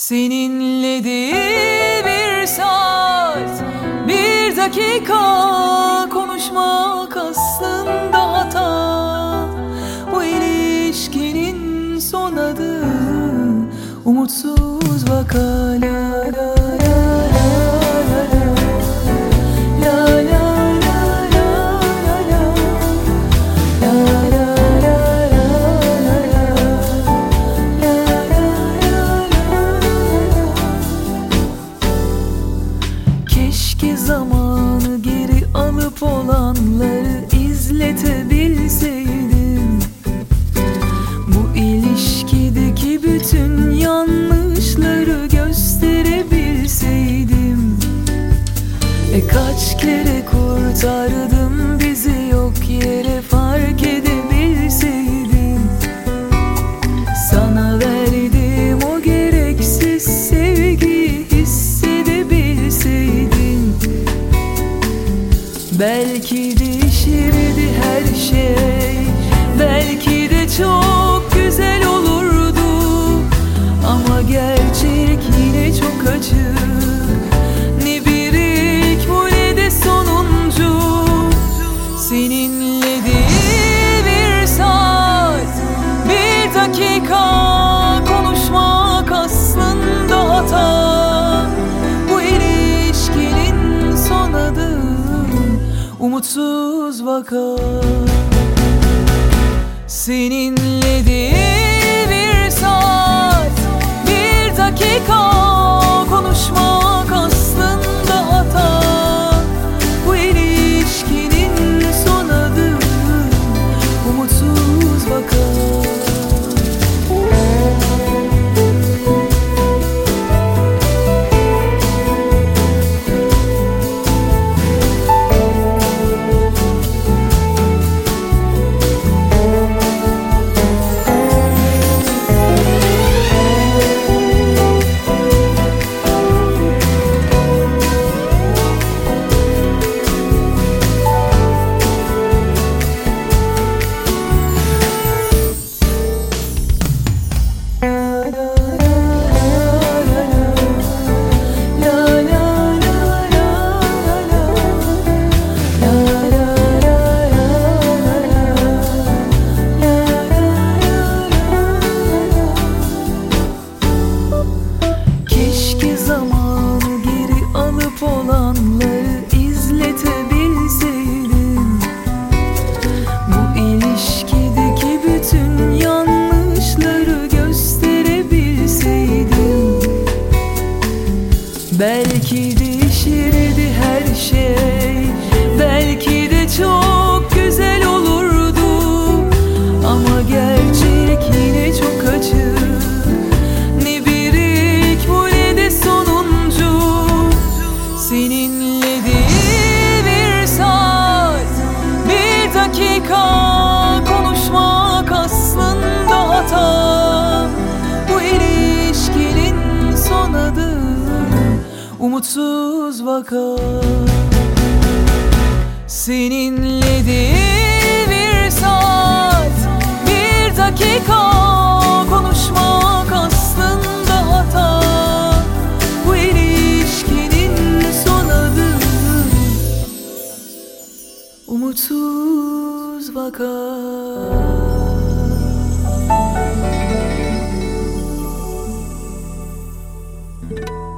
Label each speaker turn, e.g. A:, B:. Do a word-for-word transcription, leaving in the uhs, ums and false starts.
A: Seninle değil bir saat, bir dakika konuşmak aslında hata. Bu ilişkinin son adı umutsuz vaka. La la la la la la la. Keşke zamanı geri alıp olanları izletebilseydim. Bu ilişkideki bütün yanlışları gösterebilseydim. E kaç kere kurtardım bizi yok yere fark edebilseydim. Sana verdiğim o gereksiz sevgiyi hissedebilseydim. Belki değişirdi her şey, belki de çok güzel olurdu. Ama gerçek yine çok acı, ne bir ilk bu ne de sonuncu. Seninle değil bir saat, bir dakika konuşmak aslında hata. Bu ilişkinin son adı umutsuz vaka. Seninle değil bir saat, bir dakika konuşmak aslında hata. Bu ilişkinin son adı umutsuz vaka. Olanları izletebilseydim. Bu ilişkideki bütün yanlışları gösterebilseydim. Belki değişirdi her şey, belki de çok güzel olurdu. Ama gerçek yine çok acı, ne bir ilk bu ne de sonuncu. Seninle değil bir saat, bir dakika konuşmak aslında hata. Bu ilişkinin son adı umutsuz vaka. Seninle değil bir saat, bir dakika konuşmak aslında hata. Bu ilişkinin son adı umutsuz vaka.